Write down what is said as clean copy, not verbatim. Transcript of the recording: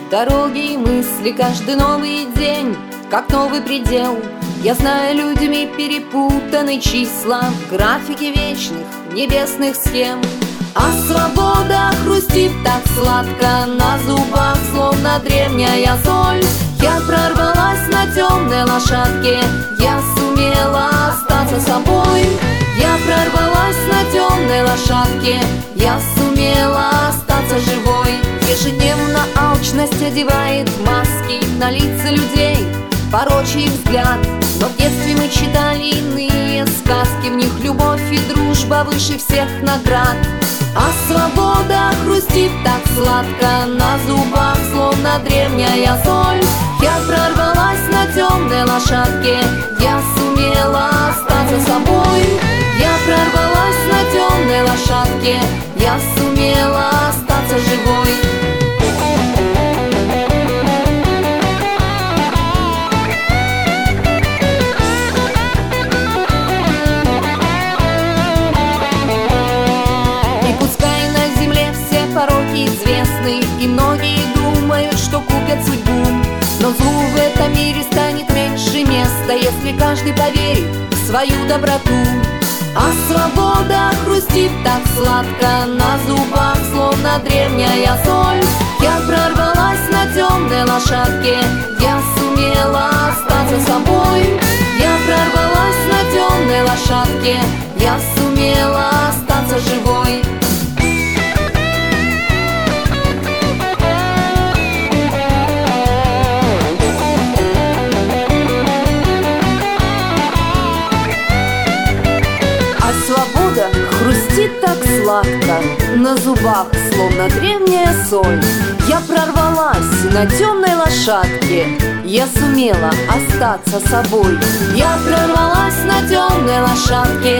Дороги и мысли каждый новый день, как новый предел. Я знаю людьми перепутаны числа в графике вечных небесных схем. А свобода хрустит так сладко на зубах, словно древняя соль. Я прорвалась на темной лошадке, я сумела остаться собой. Я прорвалась на темной лошадке, я сумела остаться живой. Ежедневно алчность одевает маски на лица людей, порочий взгляд. Но в детстве мы читали иные сказки, в них любовь и дружба выше всех наград. А свобода хрустит так сладко на зубах, словно древняя соль. Я прорвалась на темной лошадке, я сумела остаться собой. Я прорвалась на темной лошадке, я сумела остаться живой. Известны, и многие думают, что купят судьбу. Но злу в этом мире станет меньше места, если каждый поверит в свою доброту. А свобода хрустит так сладко на зубах, словно древняя соль. Я прорвалась на темной лошадке, я сумела остаться собой. Я прорвалась на темной лошадке, я сумела остаться живой. Свобода хрустит так сладко на зубах, словно древняя соль. Я прорвалась на темной лошадке, я сумела остаться собой. Я прорвалась на темной лошадке,